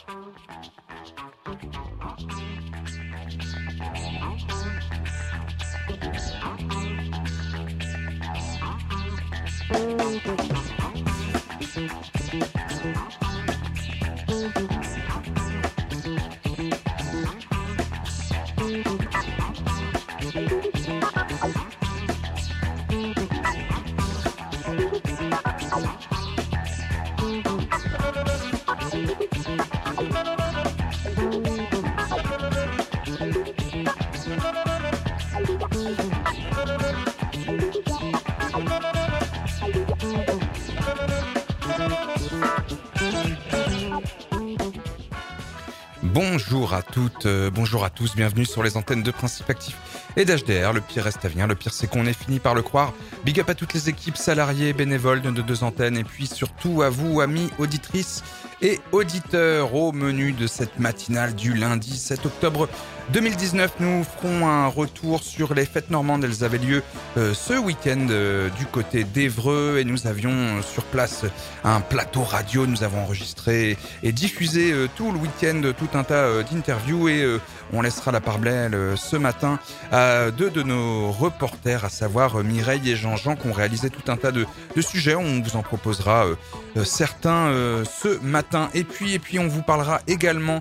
Bonjour à toutes, bonjour à tous, bienvenue sur les antennes de Principe Actif et d'HDR. Le pire reste à venir, le pire c'est qu'on est fini par le croire. Big up à toutes les équipes salariées, bénévoles de nos deux antennes et puis surtout à vous, amis auditrices et auditeurs. Au menu de cette matinale du lundi 7 octobre 2019, nous ferons un retour sur les fêtes normandes. Elles avaient lieu ce week-end du côté d'Évreux et nous avions sur place un plateau radio. Nous avons enregistré et diffusé tout le week-end tout un tas d'interviews et on laissera la part belle ce matin à deux de nos reporters, à savoir Mireille et Jean-Jean, qui ont réalisé tout un tas de sujets. On vous en proposera certains ce matin. Et puis on vous parlera également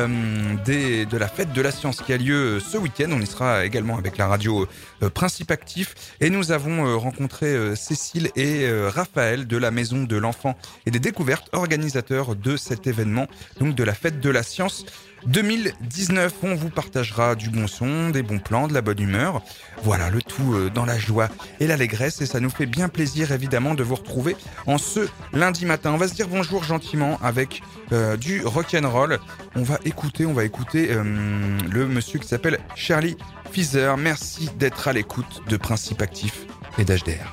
de la fête de la science qui a lieu ce week-end. On y sera également avec la radio Principe Actif. Et nous avons rencontré Cécile et Raphaël de la Maison de l'Enfant et des Découvertes, organisateurs de cet événement, donc de la fête de la science 2019. On vous partagera du bon son, des bons plans, de la bonne humeur. Voilà, le tout dans la joie et l'allégresse. Et ça nous fait bien plaisir, évidemment, de vous retrouver en ce lundi matin. On va se dire bonjour gentiment avec du rock'n'roll. On va écouter le monsieur qui s'appelle Charlie Feather. Merci d'être à l'écoute de Principe Actif et d'HDR.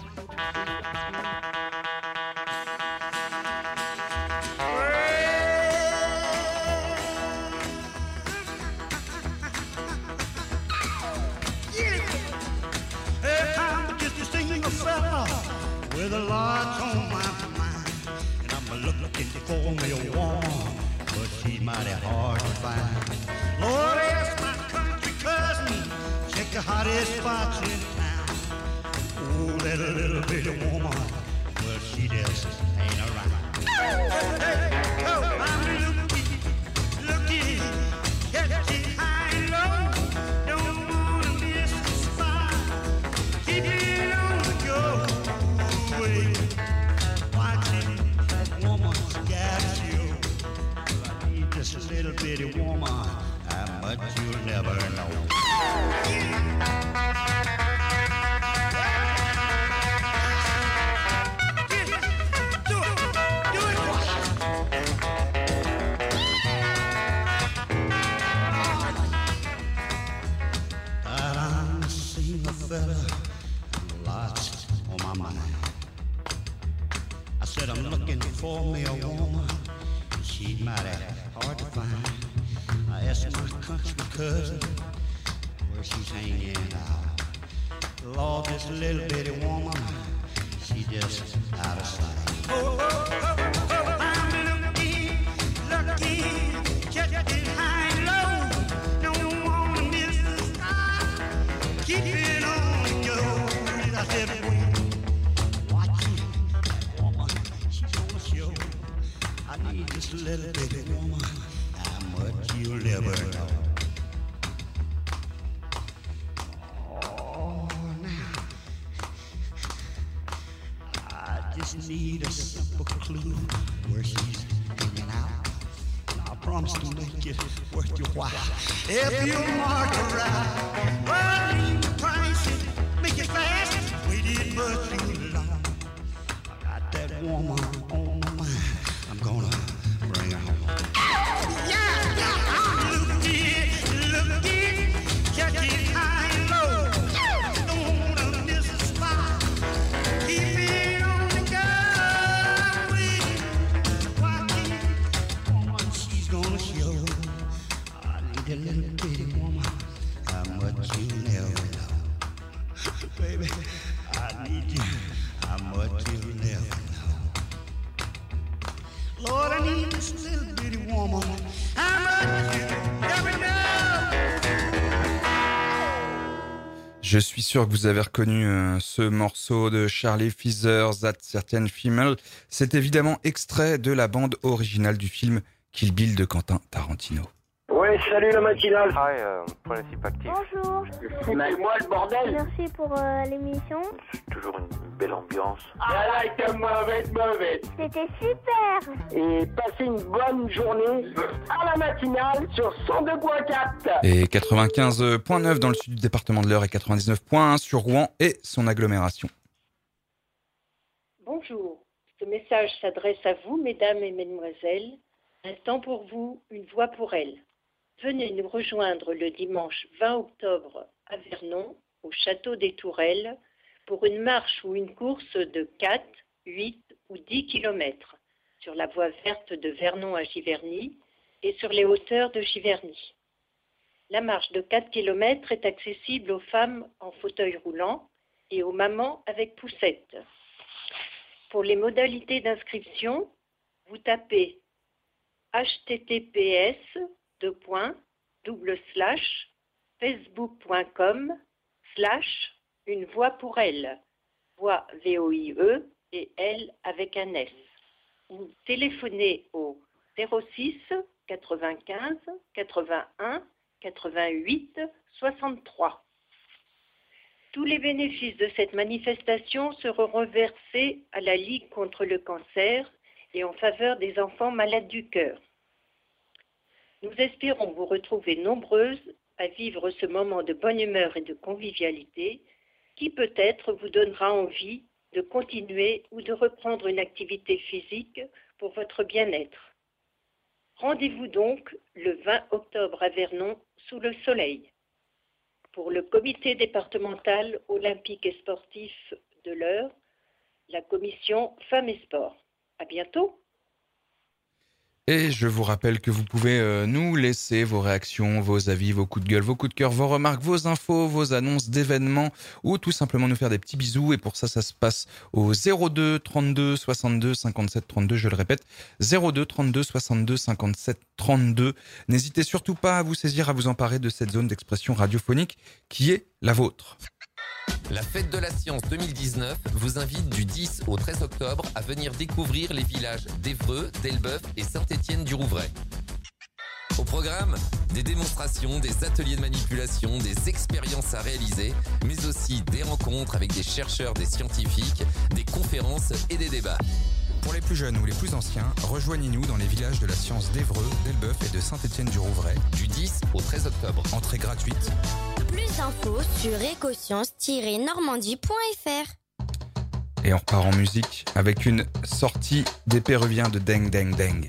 With a lot on my mind, and I'm looking for me a woman, but she's mighty hard to find. Lord, ask my country cousin, check the hottest spots in town. Oh, that little bitty woman, well, she just ain't around. Hey, oh, I'm looking, catching high and low, don't wanna miss the spot, keep it on the go. Watching that woman's got you. I need just a little bitty woman, how much you'll never know. I'm seeing a fella, lots on my mind. I said I'm looking for me a woman, she's mighty hard to find. I asked my country cousin where she's hanging out. Lord, this little bitty woman, she just out of sight. Oh, oh, oh, oh, I'm looking, checking high and low. Don't wanna miss the sky, keep it on the go. I said, I need this little bitty woman, how much you'll never know. Oh, now, I just need a simple clue where she's hanging out. And I promise to make it worth your while. If you mark her right, well, leave the price and make it fast. Waited much too long. I got that woman on my mind. I'm gonna bring her home. Yeah, I'm looking, catching high and low. Don't wanna miss a spot. Keep it on the go. Walking, woman, she's gonna show. I need a little bitty woman, how much you never know. Baby, I need you, how much you never know. Lord, I need this little bitty woman, Je suis sûr que vous avez reconnu ce morceau de Charlie Feathers, That Certain Female. C'est évidemment extrait de la bande originale du film Kill Bill de Quentin Tarantino. Ouais, salut la matinale. Hi, Principe Actif. Bonjour, Foutez-moi le bordel. merci pour l'émission. C'est toujours une belle ambiance. Ah là, t'es mauvaise. C'était super. Et passez une bonne journée à la matinale sur 102.4. Et 95.9 dans le sud du département de l'Eure et 99.1 sur Rouen et son agglomération. Bonjour, ce message s'adresse à vous, mesdames et mesdemoiselles. Un temps pour vous, une voix pour elles. Venez nous rejoindre le dimanche 20 octobre à Vernon, au château des Tourelles, pour une marche ou une course de 4, 8 ou 10 kilomètres sur la voie verte de Vernon à Giverny et sur les hauteurs de Giverny. La marche de 4 kilomètres est accessible aux femmes en fauteuil roulant et aux mamans avec poussette. Pour les modalités d'inscription, vous tapez https://facebook.com/une voix pour elle, voix VOIE et elle avec un S, ou téléphonez au 06 95 81 88 63. Tous les bénéfices de cette manifestation seront reversés à la Ligue contre le cancer et en faveur des enfants malades du cœur. Nous espérons vous retrouver nombreuses à vivre ce moment de bonne humeur et de convivialité qui peut-être vous donnera envie de continuer ou de reprendre une activité physique pour votre bien-être. Rendez-vous donc le 20 octobre à Vernon sous le soleil. Pour le comité départemental olympique et sportif de l'Eure, la commission Femmes et Sport. À bientôt. Et je vous rappelle que vous pouvez nous laisser vos réactions, vos avis, vos coups de gueule, vos coups de cœur, vos remarques, vos infos, vos annonces d'événements ou tout simplement nous faire des petits bisous. Et pour ça, ça se passe au 02 32 62 57 32. Je le répète, 02 32 62 57 32. N'hésitez surtout pas à vous saisir, à vous emparer de cette zone d'expression radiophonique qui est la vôtre. La Fête de la Science 2019 vous invite du 10 au 13 octobre à venir découvrir les villages d'Évreux, d'Elbeuf et Saint-Étienne-du-Rouvray. Au programme, des démonstrations, des ateliers de manipulation, des expériences à réaliser, mais aussi des rencontres avec des chercheurs, des scientifiques, des conférences et des débats. Pour les plus jeunes ou les plus anciens, rejoignez-nous dans les villages de la science d'Évreux, d'Elbeuf et de Saint-Étienne-du-Rouvray. Du 10 au 13 octobre. Entrée gratuite. Plus d'infos sur écosciences-normandie.fr. Et on repart en musique avec une sortie des Péruviens de Deng Deng Deng.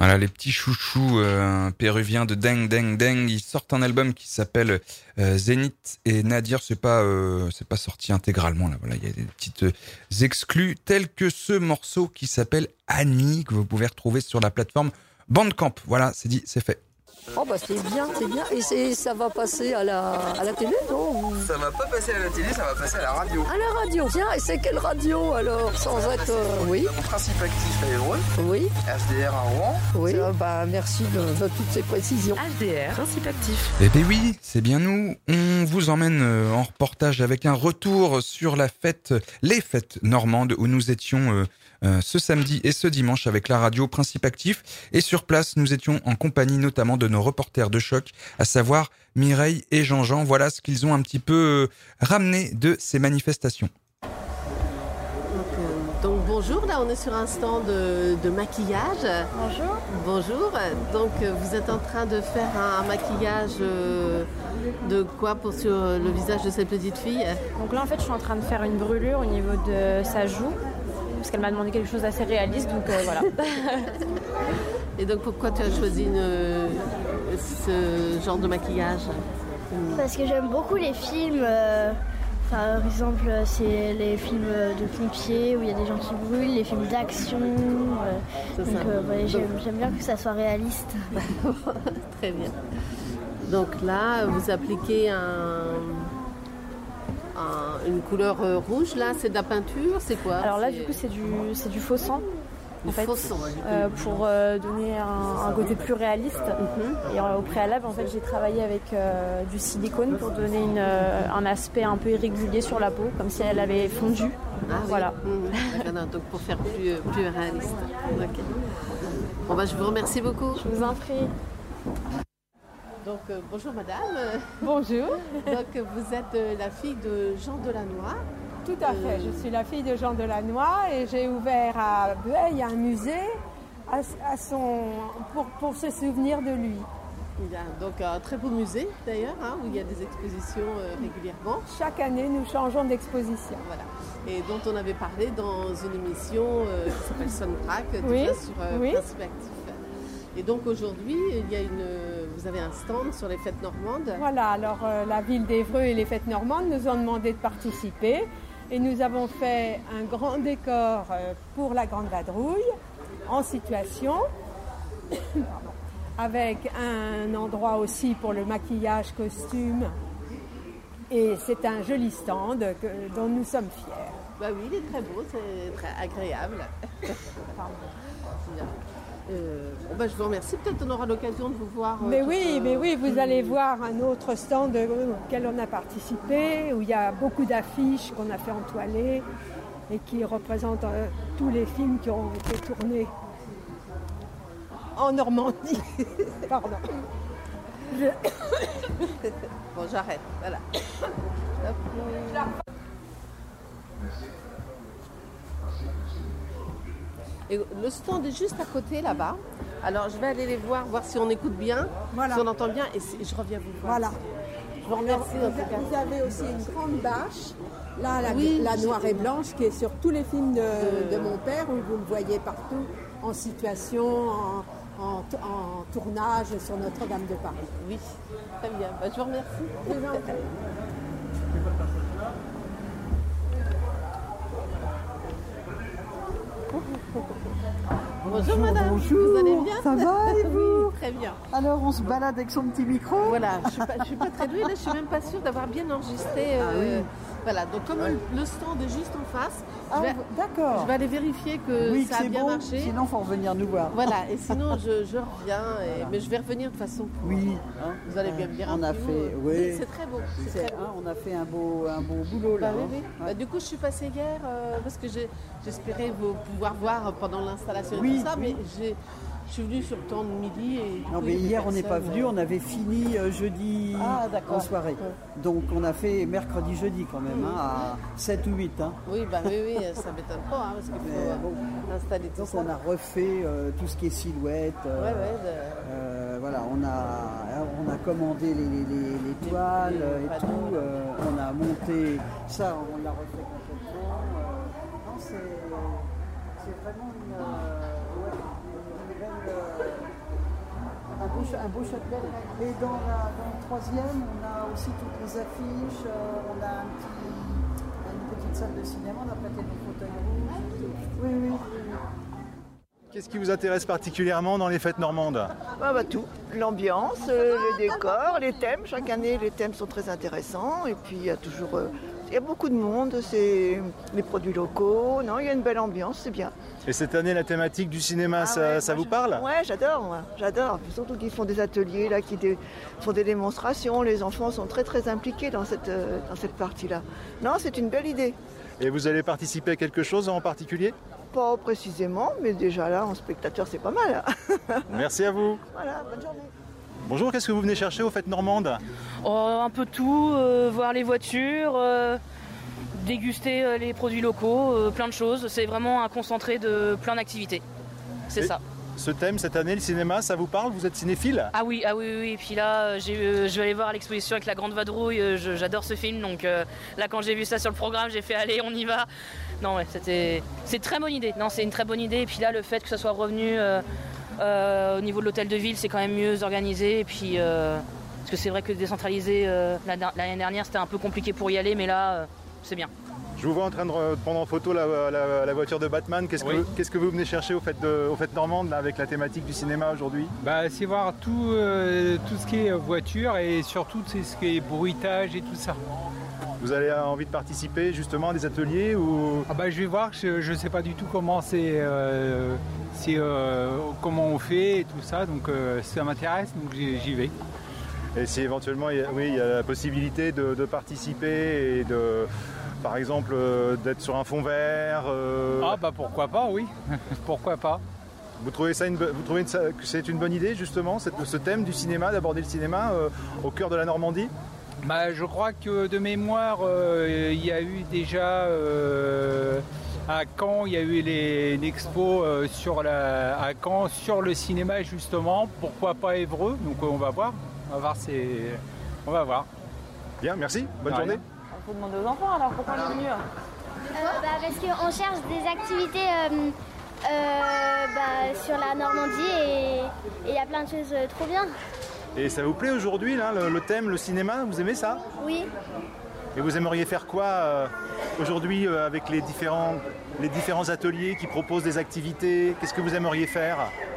Voilà, les petits chouchous péruviens de Deng Deng Deng, ils sortent un album qui s'appelle Zénith et Nadir, c'est pas sorti intégralement là. Voilà, il y a des petites exclus tels que ce morceau qui s'appelle Annie que vous pouvez retrouver sur la plateforme Bandcamp. Voilà, c'est dit, c'est fait. Oh bah c'est bien. Et ça va passer à la télé, non? Ça va pas passer à la télé, ça va passer à la radio. À la radio. Tiens, et c'est quelle radio alors? Sans être... oui. Principe actif à Évreux. Oui. HDR à Rouen. Oui. Merci de toutes ces précisions. HDR, Principe actif. Eh bien oui, c'est bien nous. On vous emmène en reportage avec un retour sur les fêtes normandes où nous étions ce samedi et ce dimanche avec la radio Principe Actif. Et sur place, nous étions en compagnie notamment de nos reporters de choc, à savoir Mireille et Jean-Jean. Voilà ce qu'ils ont un petit peu ramené de ces manifestations. Donc bonjour, là on est sur un stand de maquillage. Bonjour. Bonjour, donc vous êtes en train de faire un maquillage de quoi sur le visage de cette petite fille? Donc là en fait je suis en train de faire une brûlure au niveau de sa joue. Parce qu'elle m'a demandé quelque chose d'assez réaliste, donc voilà. Et donc pourquoi tu as choisi ce genre de maquillage? Parce que j'aime beaucoup les films. Par exemple, c'est les films de pompiers où il y a des gens qui brûlent, les films d'action. J'aime bien que ça soit réaliste. Très bien. Donc là, vous appliquez une couleur rouge, là, c'est de la peinture, c'est quoi? Alors là, du coup, c'est du faux sang. En fait, pour donner un côté plus réaliste. Et au préalable, en fait, j'ai travaillé avec du silicone pour donner un aspect un peu irrégulier sur la peau, comme si elle avait fondu. Ah, voilà. Oui. Donc pour faire plus réaliste. Okay. Bon, je vous remercie beaucoup. Je vous en prie. Donc bonjour madame. Bonjour. Donc vous êtes la fille de Jean Delannoy. Tout à fait, je suis la fille de Jean Delannoy et j'ai ouvert à Bueil un musée pour se souvenir de lui. Il y a donc un très beau musée d'ailleurs, où il y a des expositions régulièrement. Chaque année nous changeons d'exposition. Voilà. Et dont on avait parlé dans une émission qui s'appelle Soundtrack, sur Principe Actif. Et donc aujourd'hui, vous avez un stand sur les fêtes normandes. Voilà, alors la ville d'Évreux et les fêtes normandes nous ont demandé de participer. Et nous avons fait un grand décor pour la Grande Vadrouille, en situation, avec un endroit aussi pour le maquillage, costume. Et c'est un joli stand dont nous sommes fiers. Bah oui, il est très beau, c'est très agréable. Je vous remercie. Peut-être on aura l'occasion de vous voir. Mais oui, vous allez voir un autre stand auquel on a participé, où il y a beaucoup d'affiches qu'on a fait en toilette et qui représentent tous les films qui ont été tournés en Normandie. Pardon. Bon, j'arrête. Voilà. Et le stand est juste à côté là-bas. Alors je vais aller les voir si on écoute bien, si on entend bien, et je reviens vous voir. Voilà. Je vous remercie. Vous avez aussi une grande bâche, là, la noire et blanche, qui est sur tous les films de mon père, où vous le voyez partout, en situation, en tournage sur Notre-Dame de Paris. Oui, très bien. Je vous remercie. Bonjour madame, bonjour. Vous allez bien? Ça va et vous? Oui, très bien. Alors on se balade avec son petit micro? Voilà, je suis pas très douée, là je suis même pas sûre d'avoir bien enregistré. Voilà, donc comme le stand est juste en face, je vais aller vérifier que ça a bien marché. Sinon il faut revenir nous voir. Voilà, et sinon je reviens, mais je vais revenir de façon. Oui. Vous allez bien me dire. On a fait, oui. C'est très beau. On a fait un beau boulot là. Du coup je suis passée hier parce que j'espérais pouvoir voir pendant l'installation et tout ça, mais je suis venue sur le temps de midi. Non, mais hier, on n'est pas venu, on avait fini jeudi en soirée. Donc, on a fait mercredi-jeudi quand même, à 7 ou 8. Oui, ça ne m'étonne pas, parce qu'il faut installer tout ça. Donc, on a refait tout ce qui est silhouette. Voilà, on a commandé les toiles et tout. On a monté ça, on l'a refait complètement. Non, c'est vraiment une un beau châtelet. Et dans le troisième, on a aussi toutes les affiches, on a une petite salle de cinéma, on a prêté des fauteuils rouges. Oui. Qu'est-ce qui vous intéresse particulièrement dans les fêtes normandes ? Tout. L'ambiance, le décor, les thèmes. Chaque année, les thèmes sont très intéressants. Et puis, il y a beaucoup de monde. C'est les produits locaux. Non, il y a une belle ambiance, c'est bien. Et cette année, la thématique du cinéma, ça vous parle ? Ouais, j'adore. Surtout qu'ils font des ateliers, là, font des démonstrations. Les enfants sont très, très impliqués dans cette partie-là. Non, c'est une belle idée. Et vous allez participer à quelque chose en particulier ? Pas précisément, mais déjà là, en spectateur, c'est pas mal. Merci à vous. Voilà, bonne journée. Bonjour, qu'est-ce que vous venez chercher aux fêtes normandes ? Un peu tout, voir les voitures, déguster les produits locaux, plein de choses. C'est vraiment un concentré de plein d'activités. C'est ça. Ce thème, cette année, le cinéma, ça vous parle ? Vous êtes cinéphile ? Ah oui. Et puis là, je vais aller voir l'exposition avec La Grande Vadrouille. J'adore ce film. Donc là, quand j'ai vu ça sur le programme, j'ai fait allez, on y va. Non, ouais, c'est une très bonne idée. Non, c'est une très bonne idée. Et puis là, le fait que ça soit revenu au niveau de l'hôtel de ville, c'est quand même mieux organisé. Et puis, parce que c'est vrai que décentraliser l'année dernière, c'était un peu compliqué pour y aller. Mais là, c'est bien. Je vous vois en train de prendre en photo la voiture de Batman. Qu'est-ce que vous venez chercher aux fêtes normandes là, avec la thématique du cinéma aujourd'hui ? C'est voir tout ce qui est voiture et surtout ce qui est bruitage et tout ça. Vous avez envie de participer justement à des ateliers ou... Je vais voir, je ne sais pas du tout comment comment on fait et tout ça, donc ça m'intéresse, donc j'y vais. Et si éventuellement il y a la possibilité de participer et de... Par exemple, d'être sur un fond vert. Pourquoi pas, oui. Pourquoi pas. Vous trouvez que c'est une bonne idée, justement, ce thème du cinéma, d'aborder le cinéma au cœur de la Normandie ? Je crois que de mémoire, il y a eu déjà à Caen, il y a eu l'expo à Caen sur le cinéma, justement. Pourquoi pas Évreux ? Donc on va voir. On va voir. Bien, merci. Bonne journée. Il faut demander aux enfants alors, pourquoi on est venu ? Parce qu'on cherche des activités sur la Normandie et il y a plein de choses trop bien. Et ça vous plaît aujourd'hui, là, le thème, le cinéma, vous aimez ça ? Oui. Et vous aimeriez faire quoi aujourd'hui avec les différents ateliers qui proposent des activités ? Qu'est-ce que vous aimeriez faire ?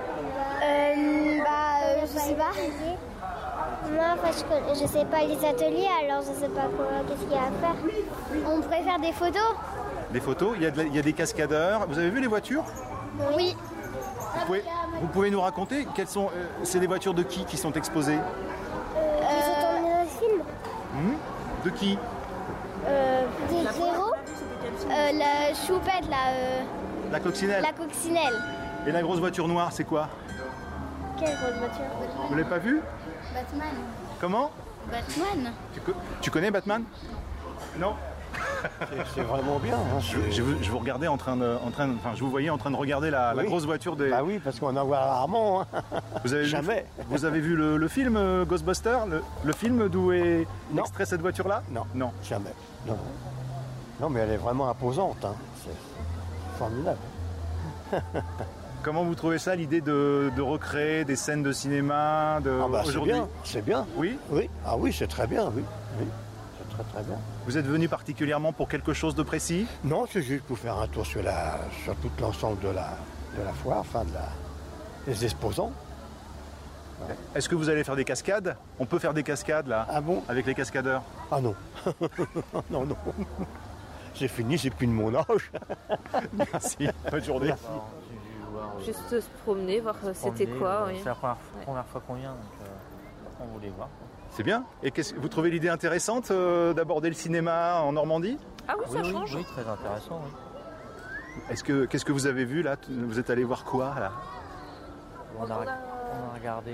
Je sais pas. Moi, je sais pas les ateliers, alors je sais pas qu'est-ce qu'il y a à faire. On pourrait faire des photos. Des photos, il y a des cascadeurs. Vous avez vu les voitures ? Oui. Vous pouvez nous raconter c'est des voitures de qui sont exposées ? Qui sont tournées dans le film. De qui ? Des héros. La choupette, la coccinelle. La coccinelle. Et la grosse voiture noire, c'est quoi ? Quelle grosse voiture ? Vous l'avez pas vue ? Batman. Comment ? Batman. Tu connais Batman ? Non. C'est vraiment bien. Hein, je vous regardais je vous voyais en train de regarder la grosse voiture des... oui, parce qu'on en voit rarement. Hein. Jamais. Vous avez vu le film Ghostbusters, le film d'où est extrait cette voiture-là ? Non. Jamais. Non, mais elle est vraiment imposante. Hein. C'est formidable. Comment vous trouvez ça, l'idée de recréer des scènes de cinéma aujourd'hui ? C'est bien. Oui ? Oui. Ah oui, c'est très bien, oui. C'est très très bien. Vous êtes venu particulièrement pour quelque chose de précis ? Non, c'est juste pour faire un tour sur tout l'ensemble de la foire, des exposants. Ouais. Est-ce que vous allez faire des cascades ? On peut faire des cascades là ? Ah bon ? Avec les cascadeurs ? Ah non. Non. C'est fini, c'est plus de mon âge. Merci. Bonne journée. Merci. Juste se promener, voir c'était quoi. C'est la première fois qu'on vient, donc on voulait voir. C'est bien. Et vous trouvez l'idée intéressante d'aborder le cinéma en Normandie ? Ah oui, ça change. Oui, très intéressant. Oui. Qu'est-ce que vous avez vu là ? Vous êtes allé voir quoi là ? On a regardé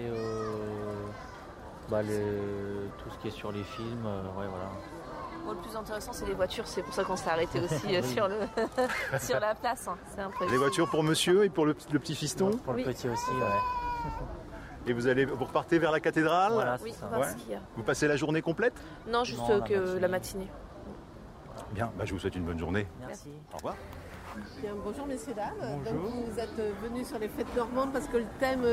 tout ce qui est sur les films. Voilà. Le plus intéressant, c'est les voitures. C'est pour ça qu'on s'est arrêté aussi sur la place. Hein. C'est impressionnant. Les voitures pour monsieur et pour le petit fiston ? Pour le petit aussi, ouais. Et vous repartez vers la cathédrale ? Voilà, oui, ça. On va voir ce qu'il y a. Vous passez la journée complète ? Non, juste la matinée. Bien, je vous souhaite une bonne journée. Merci. Au revoir. Bien, bonjour messieurs, dames. Bonjour. Donc vous êtes venus sur les fêtes normandes parce que le thème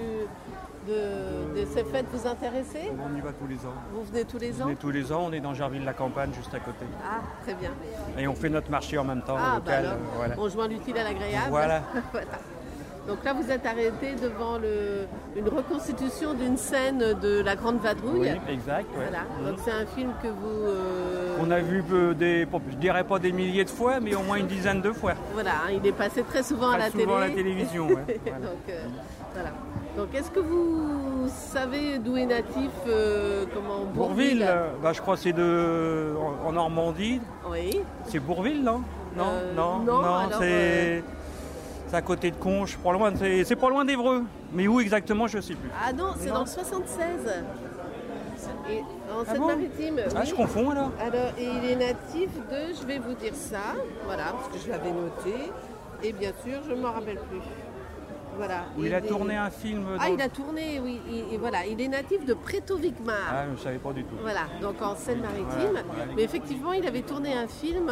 de ces fêtes vous intéressait? On y va tous les ans. Vous venez tous les ans? On est tous les ans, on est dans Jarville-la-Campagne, juste à côté. Ah, très bien. Et on fait notre marché en même temps, bah local. alors, Voilà. on joint l'utile à l'agréable. Voilà. Voilà. Donc là, vous êtes arrêté devant une reconstitution d'une scène de La Grande Vadrouille. Oui, exact. Ouais. Voilà. Donc c'est un film que vous... On a vu je dirais pas des milliers de fois, mais au moins une dizaine de fois. Voilà, il est passé très souvent à la télé. Souvent à la télévision, ouais. Voilà. Donc, voilà. Donc est-ce que vous savez d'où est natif Bourvil, je crois que c'est en Normandie. Oui. C'est Bourvil, non? Non, alors, c'est à côté de Conches, pas loin, c'est pas loin d'Évreux. Mais où exactement, je ne sais plus. Ah non, c'est dans le 76. Et en Seine-Maritime. Ah, oui. Je confonds alors. Alors, et il est natif de, je vais vous dire ça, voilà, parce que je l'avais noté. Et bien sûr, je ne m'en rappelle plus. Voilà. Il a tourné un film. Il a tourné, oui. Et voilà, il est natif de Prétovicmar. Ah, je ne savais pas du tout. Voilà, donc en Seine-Maritime. Voilà. Mais effectivement, il avait tourné un film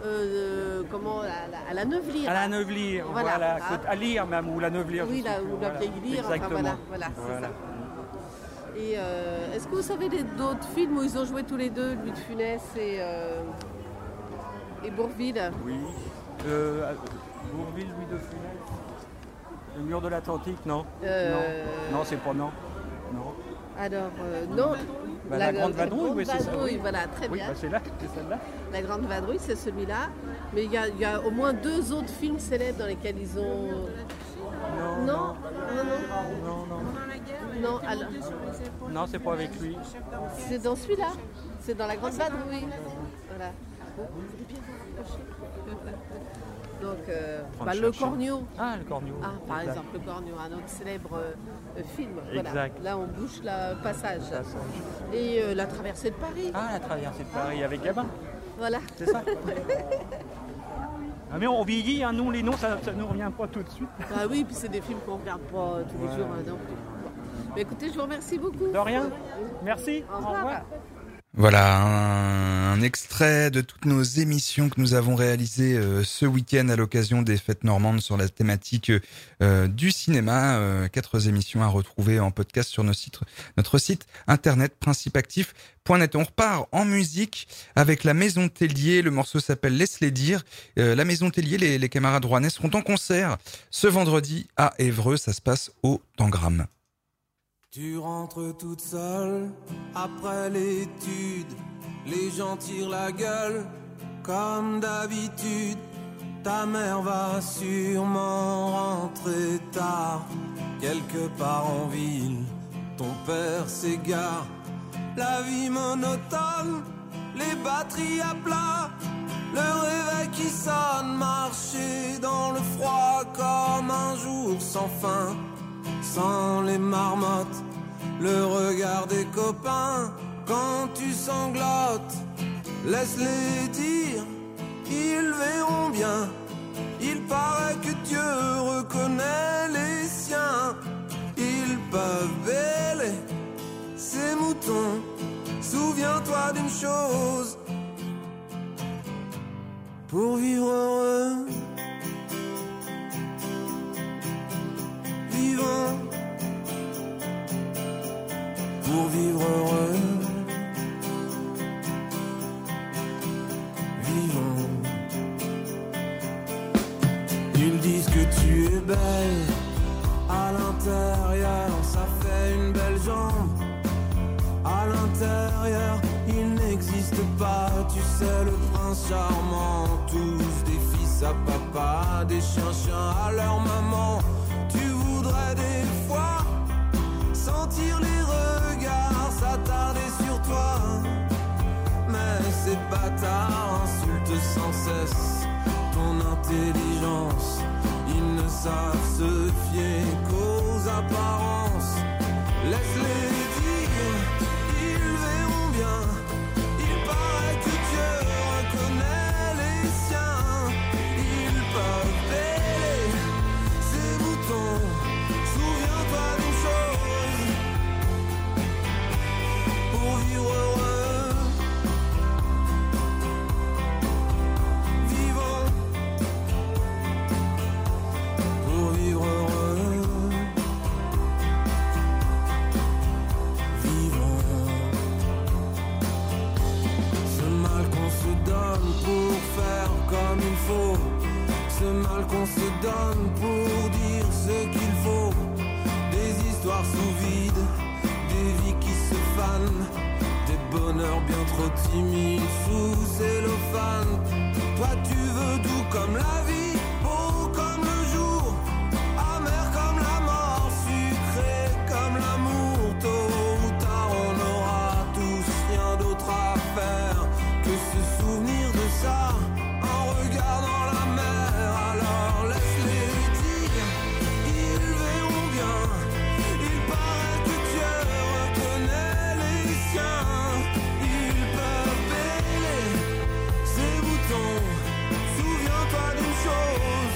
à la Neuvelière. À la Neuvelière, voilà. À Lire même, ou la Neuvelière. Oui, ou la vieille Lire. Exactement. Voilà, c'est ça. Et est-ce que vous savez d'autres films où ils ont joué tous les deux, Louis de Funès et Bourvil? Oui. Bourvil, Louis de Funès. Le mur de l'Atlantique, non. Non, c'est pas non. Alors, non. La Grande Vadrouille, oui, c'est ça. Oui, voilà, très bien. Oui, c'est celle-là. La Grande Vadrouille, c'est celui-là. Mais il y a au moins 2 autres films célèbres dans lesquels ils ont... Non. Alors... Non, c'est pas avec lui. C'est dans celui-là. C'est dans La Grande Vadrouille. Voilà. Donc, Le Cornio. Ah, Le Cornio. Ah, par exemple, Le Cornio, un autre célèbre film. Voilà. Exact. Là, on bouche le passage. Et La Traversée de Paris. Ah, La Traversée de Paris avec Gabin. Voilà. C'est ça. Ah, mais on vieillit, hein, nous, les noms, ça ne nous revient pas tout de suite. Ah oui, puis c'est des films qu'on ne regarde pas tous les jours. Non. Mais écoutez, je vous remercie beaucoup. De rien. Merci. Au revoir. Voilà, un extrait de toutes nos émissions que nous avons réalisées ce week-end à l'occasion des fêtes normandes sur la thématique du cinéma. 4 émissions à retrouver en podcast sur notre site internet principeactif.net. On repart en musique avec la Maison Tellier. Le morceau s'appelle Laisse-les dire. La Maison Tellier, les camarades rouennais seront en concert ce vendredi à Évreux. Ça se passe au Tangram. Tu rentres toute seule après l'étude, les gens tirent la gueule comme d'habitude. Ta mère va sûrement rentrer tard, quelque part en ville, ton père s'égare. La vie monotone, les batteries à plat, le réveil qui sonne, marcher dans le froid comme un jour sans fin. Sans les marmottes, le regard des copains quand tu sanglotes. Laisse-les dire, ils verront bien. Il paraît que Dieu reconnaît les siens. Ils peuvent bêler ces moutons. Souviens-toi d'une chose, pour vivre heureux, vivons. Pour vivre heureux, vivons. Ils disent que tu es belle à l'intérieur, ça fait une belle jambe. À l'intérieur, il n'existe pas, tu sais, le prince charmant. Tous des fils à papa, des chiens à leur maman. Tu voudrais des fois sentir les regards s'attarder sur toi, mais ces bâtards insultent sans cesse ton intelligence. Ils ne savent se fier qu'aux apparences. Laisse-les dire, ils verront bien. Il paraît que Dieu reconnaît les siens. Ils peuvent bêler ces boutons. Souviens-toi d'une chose, pour vivre heureux, mal qu'on se donne pour dire ce qu'il faut. Des histoires sous vide, des vies qui se fanent, des bonheurs bien trop timides sous cellophane. Toi tu veux doux comme la vie, beau comme le jour, amer comme la mort, sucré comme l'amour. Tôt ou tard on aura tous rien d'autre à faire que se souvenir de ça en regardant la mer. Alors laisse-les dire, ils verront bien. Il paraît que Dieu reconnaît les siens. Ils peuvent bêler ces boutons. Souviens-toi d'une chose,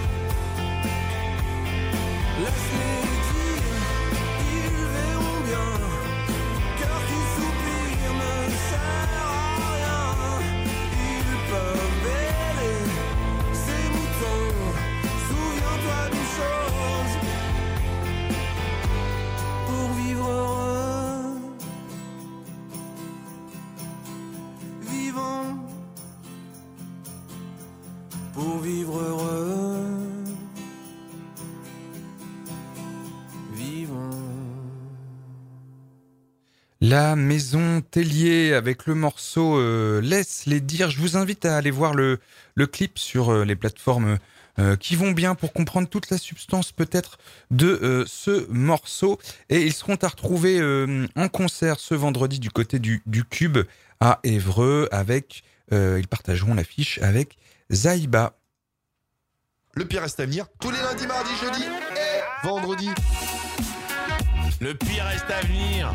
laisse-les dire, ils verront bien. Cœur qui soupire ne sert à rien. Ils peuvent bêler ces boutons. Souviens-toi d'une chose, pour vivre heureux, vivons. Pour vivre heureux, vivons. La Maison Tellier avec le morceau Laisse les dire. Je vous invite à aller voir le clip sur les plateformes qui vont bien pour comprendre toute la substance peut-être de ce morceau. Et ils seront à retrouver en concert ce vendredi du côté du Cube à Évreux. Ils partageront l'affiche avec Zaïba. Le pire reste à venir tous les lundis, mardis, jeudis et vendredis. Le pire reste à venir.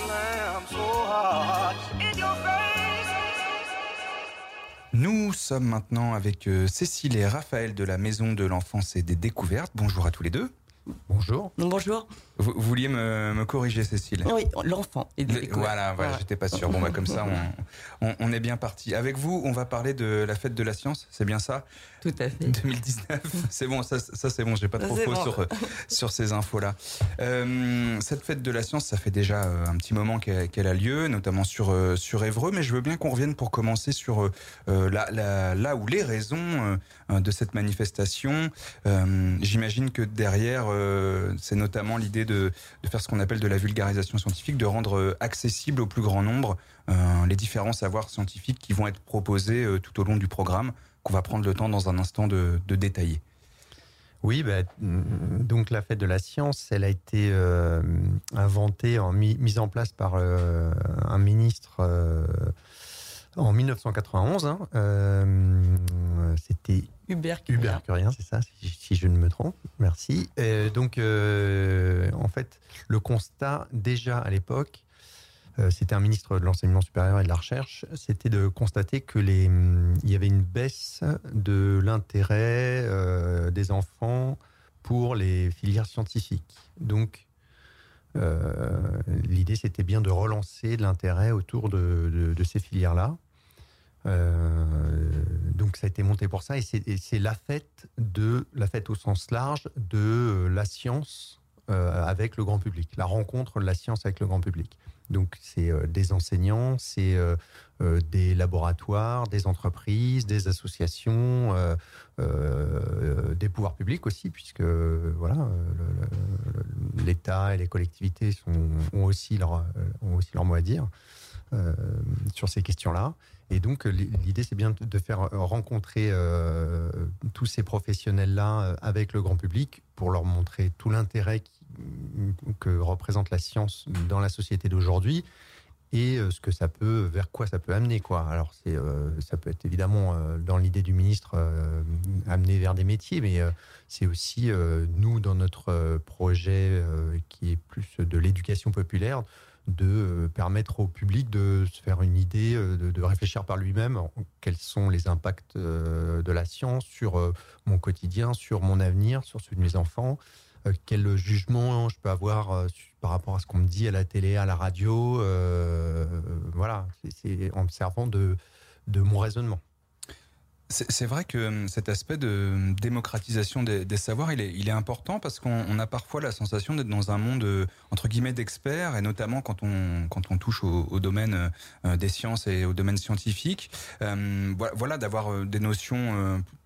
Nous sommes maintenant avec Cécile et Raphaël de la Maison de l'Enfance et des Découvertes. Bonjour à tous les deux. Bonjour. Bonjour. Vous vouliez me corriger, Cécile? Oui, l'enfant et des découvertes. Voilà, j'étais pas sûr. Bon, comme ça, on est bien parti. Avec vous, on va parler de la fête de la science, c'est bien ça? Tout à fait. 2019, c'est bon, ça c'est bon, j'ai pas trop faux sur ces infos-là. Cette fête de la science, ça fait déjà un petit moment qu'elle a lieu, notamment sur Évreux, mais je veux bien qu'on revienne pour commencer sur là où les raisons de cette manifestation. J'imagine que derrière, c'est notamment l'idée de faire ce qu'on appelle de la vulgarisation scientifique, de rendre accessible au plus grand nombre les différents savoirs scientifiques qui vont être proposés tout au long du programme, qu'on va prendre le temps dans un instant de détailler. Oui, donc la fête de la science, elle a été inventée, mise en place par un ministre en 1991. C'était Hubert Curien, c'est ça, si je ne me trompe. Merci. Donc, en fait, le constat, déjà à l'époque, c'était un ministre de l'enseignement supérieur et de la recherche, c'était de constater que il y avait une baisse de l'intérêt des enfants pour les filières scientifiques. Donc, l'idée, c'était bien de relancer de l'intérêt autour de ces filières-là. Donc, ça a été monté pour ça, et c'est la fête au sens large de la science avec le grand public, la rencontre de la science avec le grand public. Donc, c'est des enseignants, c'est des laboratoires, des entreprises, des associations, des pouvoirs publics aussi, puisque l'État et les collectivités ont aussi leur mot à dire sur ces questions-là. Et donc, l'idée, c'est bien de faire rencontrer tous ces professionnels-là avec le grand public pour leur montrer tout l'intérêt que représente la science dans la société d'aujourd'hui et vers quoi ça peut amener, quoi. Alors, ça peut être évidemment, dans l'idée du ministre, amener vers des métiers, mais c'est aussi, nous, dans notre projet qui est plus de l'éducation populaire, de permettre au public de se faire une idée, de réfléchir par lui-même quels sont les impacts de la science sur mon quotidien, sur mon avenir, sur celui de mes enfants, quel jugement je peux avoir par rapport à ce qu'on me dit à la télé, à la radio. Voilà, c'est en me servant de mon raisonnement. C'est vrai que cet aspect de démocratisation des savoirs, il est important parce qu'on a parfois la sensation d'être dans un monde entre guillemets d'experts, et notamment quand on touche au domaine des sciences et au domaine scientifique. Voilà, d'avoir des notions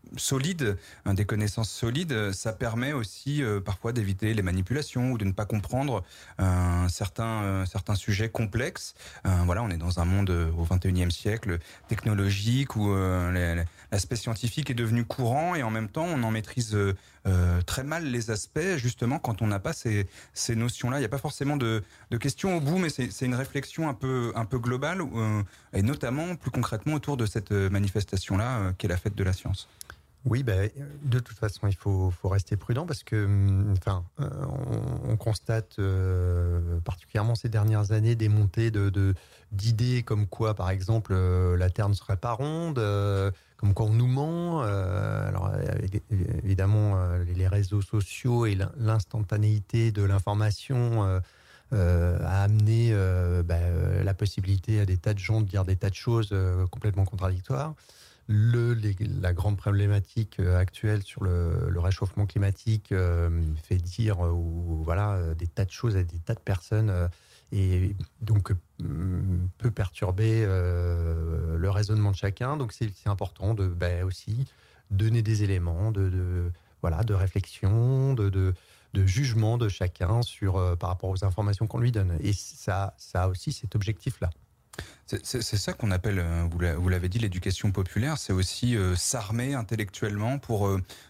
solides, des connaissances solides, ça permet aussi parfois d'éviter les manipulations ou de ne pas comprendre certains sujets complexes. Voilà, on est dans un monde au 21e siècle technologique où l'aspect scientifique est devenu courant et en même temps on en maîtrise très mal les aspects, justement quand on n'a pas ces notions-là. Il n'y a pas forcément de questions au bout, mais c'est une réflexion un peu globale et notamment plus concrètement autour de cette manifestation-là qui est la fête de la science. Oui, de toute façon, il faut rester prudent parce que, on constate particulièrement ces dernières années des montées d'idées comme quoi, par exemple, la Terre ne serait pas ronde, comme quoi on nous ment. Alors, évidemment, les réseaux sociaux et l'instantanéité de l'information a amené la possibilité à des tas de gens de dire des tas de choses complètement contradictoires. La grande problématique actuelle sur le réchauffement climatique fait dire des tas de choses à des tas de personnes et donc peut perturber le raisonnement de chacun. Donc c'est important de aussi donner des éléments de réflexion, de jugement de chacun par rapport aux informations qu'on lui donne. Et ça a aussi cet objectif-là. C'est ça qu'on appelle, vous l'avez dit, l'éducation populaire. C'est aussi s'armer intellectuellement pour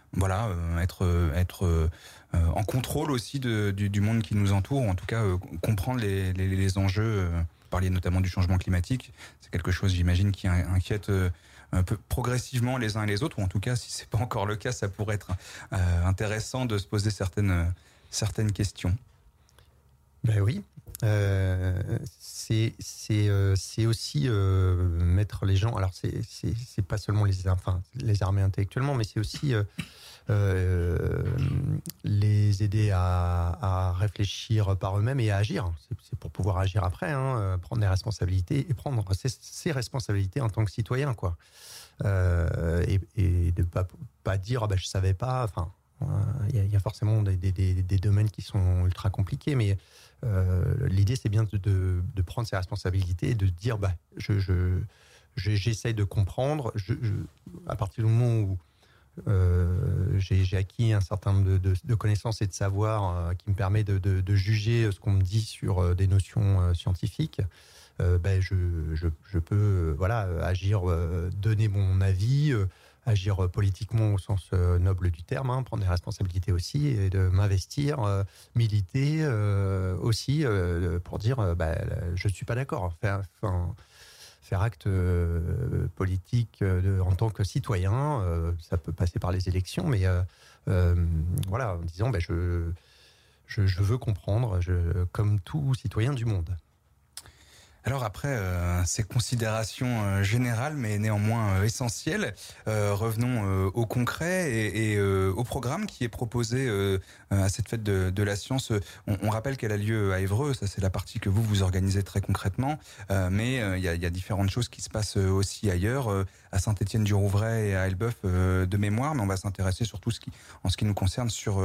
être en contrôle aussi du monde qui nous entoure, ou en tout cas comprendre les enjeux. Vous parliez notamment du changement climatique. C'est quelque chose, j'imagine, qui inquiète un peu progressivement les uns et les autres, ou en tout cas, si c'est pas encore le cas, ça pourrait être intéressant de se poser certaines questions. Ben oui. C'est aussi mettre les gens. Alors c'est pas seulement les armer intellectuellement, mais c'est aussi les aider à réfléchir par eux-mêmes et à agir. C'est pour pouvoir agir après, prendre des responsabilités et prendre ses responsabilités en tant que citoyen, quoi. Et de pas dire je savais pas. Enfin, il y a forcément des domaines qui sont ultra compliqués, mais l'idée c'est bien de prendre ses responsabilités et de dire j'essaye de comprendre. À partir du moment où j'ai acquis un certain nombre de connaissances et de savoir qui me permet de juger ce qu'on me dit sur des notions scientifiques, je peux agir, donner mon avis, agir politiquement au sens noble du terme, prendre des responsabilités aussi et de m'investir, militer aussi pour dire je ne suis pas d'accord. Faire acte politique en tant que citoyen, ça peut passer par les élections, mais en disant je veux comprendre comme tout citoyen du monde. Alors après ces considérations générales mais néanmoins essentielles, revenons au concret et au programme qui est proposé à cette fête de la science. On rappelle qu'elle a lieu à Évreux, ça c'est la partie que vous organisez très concrètement, mais il y a différentes choses qui se passent aussi ailleurs, à Saint-Étienne-du-Rouvray et à Elbeuf de mémoire, mais on va s'intéresser surtout en ce qui nous concerne sur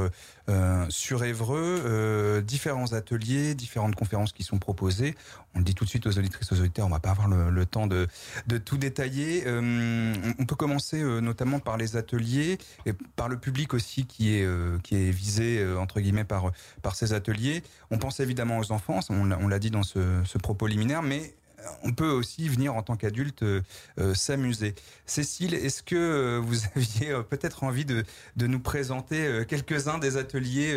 Évreux, différents ateliers, différentes conférences qui sont proposées. On le dit tout de suite aux auditrices, aux auditeurs, on va pas avoir le temps de tout détailler. On peut commencer notamment par les ateliers et par le public aussi qui est visé entre guillemets par ces ateliers. On pense évidemment aux enfants, on l'a dit dans ce propos liminaire, mais on peut aussi venir en tant qu'adulte s'amuser. Cécile, est-ce que vous aviez peut-être envie de nous présenter quelques-uns des ateliers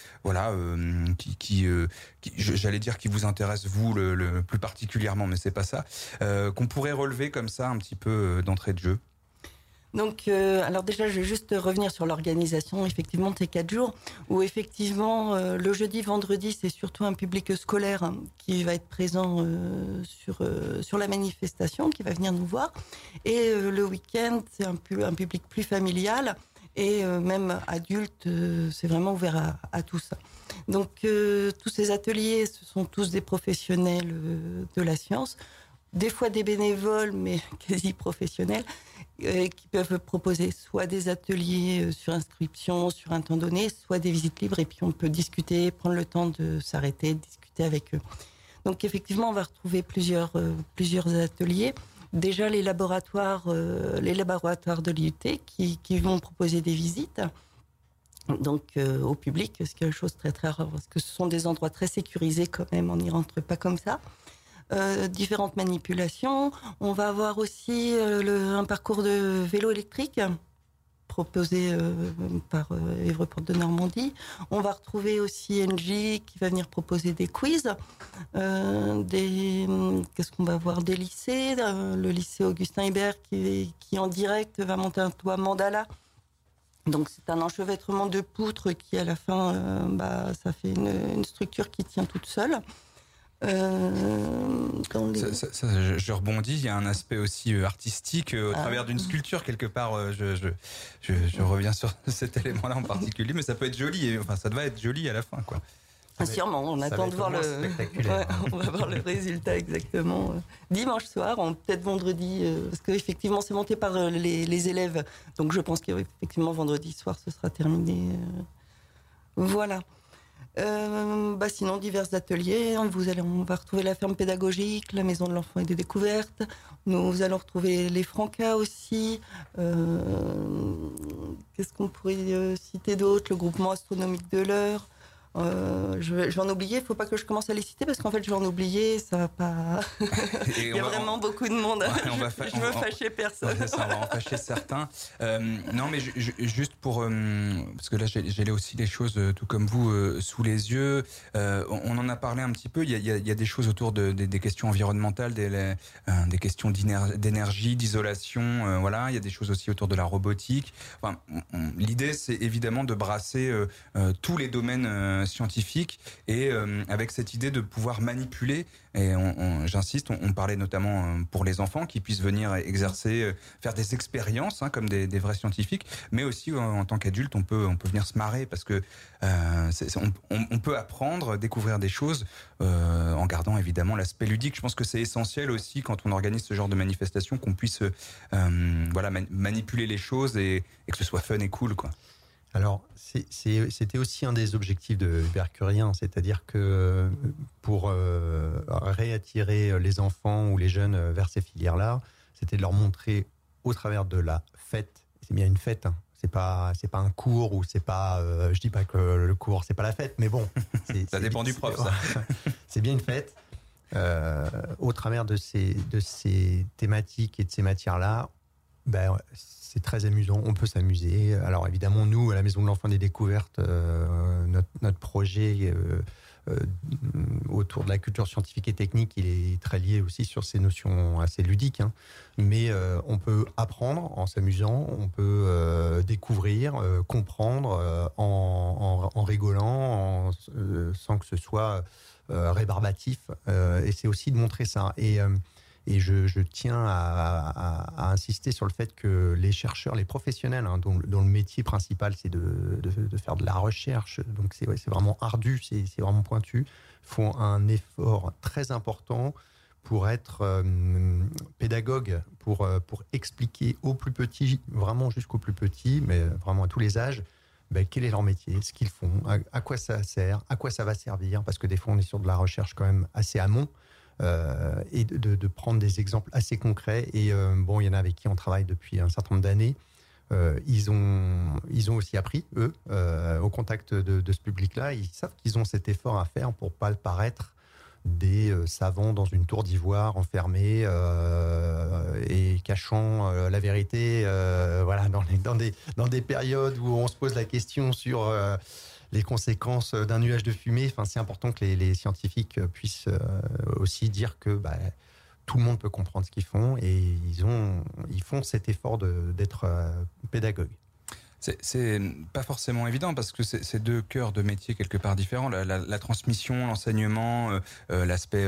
qui j'allais dire qui vous intéressent vous le plus particulièrement, mais c'est pas ça, qu'on pourrait relever comme ça un petit peu d'entrée de jeu? Donc, alors déjà, je vais juste revenir sur l'organisation, effectivement, de ces 4 jours, où effectivement, le jeudi, vendredi, c'est surtout un public scolaire qui va être présent sur la manifestation, qui va venir nous voir. Et le week-end, c'est un public plus familial, et même adulte, c'est vraiment ouvert à tout ça. Donc, tous ces ateliers, ce sont tous des professionnels de la science, des fois des bénévoles, mais quasi professionnels, qui peuvent proposer soit des ateliers sur inscription, sur un temps donné, soit des visites libres, et puis on peut discuter, prendre le temps de s'arrêter, de discuter avec eux. Donc effectivement, on va retrouver plusieurs ateliers. déjà les laboratoires de l'IUT qui vont proposer des visites. Donc au public, ce qui est une chose très très rare, parce que ce sont des endroits très sécurisés quand même, on n'y rentre pas comme ça. Différentes manipulations. On va avoir aussi un parcours de vélo électrique proposé par Évre Porte de Normandie. On va retrouver aussi NJ qui va venir proposer des quiz. Qu'est-ce qu'on va voir? Des lycées. Le lycée Augustin Hébert qui en direct va monter un toit mandala. Donc c'est un enchevêtrement de poutres qui à la fin, ça fait une structure qui tient toute seule. Je rebondis, il y a un aspect aussi artistique au travers d'une sculpture quelque part. Je reviens sur cet élément-là en particulier, mais ça peut être joli, ça doit être joli à la fin, quoi. Sûrement, on attend de voir on va voir le résultat exactement dimanche soir, peut-être vendredi, parce qu'effectivement c'est monté par les élèves, donc je pense qu'effectivement vendredi soir ce sera terminé. Voilà. Sinon divers ateliers, on va retrouver la ferme pédagogique, la maison de l'enfant et des découvertes, nous allons retrouver les Francas aussi, qu'est-ce qu'on pourrait citer d'autre, le groupement astronomique de l'Eure. Je vais en oublier, il ne faut pas que je commence à les citer parce qu'en fait je vais en oublier, ça va pas. Il y a vraiment beaucoup de monde. Je veux fâcher personne. Ouais, ça, on va en fâcher certains. Non, mais juste pour parce que là j'ai aussi les choses tout comme vous sous les yeux. On en a parlé un petit peu. Il y a des choses autour des questions environnementales, des questions d'énergie, d'isolation. Voilà, il y a des choses aussi autour de la robotique. Enfin, l'idée c'est évidemment de brasser tous les domaines scientifique et avec cette idée de pouvoir manipuler et j'insiste, on parlait notamment pour les enfants qui puissent venir exercer, faire des expériences comme des vrais scientifiques, mais aussi en tant qu'adulte on peut venir se marrer parce que on peut apprendre, découvrir des choses en gardant évidemment l'aspect ludique. Je pense que c'est essentiel aussi quand on organise ce genre de manifestation qu'on puisse manipuler les choses et que ce soit fun et cool, quoi. Alors, c'était aussi un des objectifs de Bercurien, c'est-à-dire que pour réattirer les enfants ou les jeunes vers ces filières-là, c'était de leur montrer au travers de la fête, c'est bien une fête, hein. C'est pas un cours ou c'est pas, je dis pas que le cours c'est pas la fête, mais bon, ça dépend du prof, ça. C'est bien une fête. Au travers de ces thématiques et de ces matières-là, c'est très amusant, on peut s'amuser. Alors évidemment, nous, à la Maison de l'Enfant des Découvertes, notre projet autour de la culture scientifique et technique, il est très lié aussi sur ces notions assez ludiques. Mais on peut apprendre en s'amusant, on peut découvrir, comprendre en rigolant, sans que ce soit rébarbatif. Et c'est aussi de montrer ça. Et je tiens à insister sur le fait que les chercheurs, les professionnels, dont le métier principal c'est de faire de la recherche, donc c'est vraiment ardu, c'est vraiment pointu, font un effort très important pour être pédagogue, pour expliquer aux plus petits, vraiment jusqu'aux plus petits, mais vraiment à tous les âges, quel est leur métier, ce qu'ils font, à quoi ça sert, à quoi ça va servir, parce que des fois on est sur de la recherche quand même assez amont. Et de prendre des exemples assez concrets. Et il y en a avec qui on travaille depuis un certain nombre d'années. Ils ont aussi appris, eux, au contact de ce public-là. Ils savent qu'ils ont cet effort à faire pour pas paraître des savants dans une tour d'ivoire enfermés et cachant la vérité dans des périodes où on se pose la question sur les conséquences d'un nuage de fumée. Enfin, c'est important que les scientifiques puissent aussi dire que tout le monde peut comprendre ce qu'ils font et ils font cet effort d'être pédagogues. C'est pas forcément évident parce que c'est deux cœurs de métier quelque part différents. La transmission, l'enseignement, l'aspect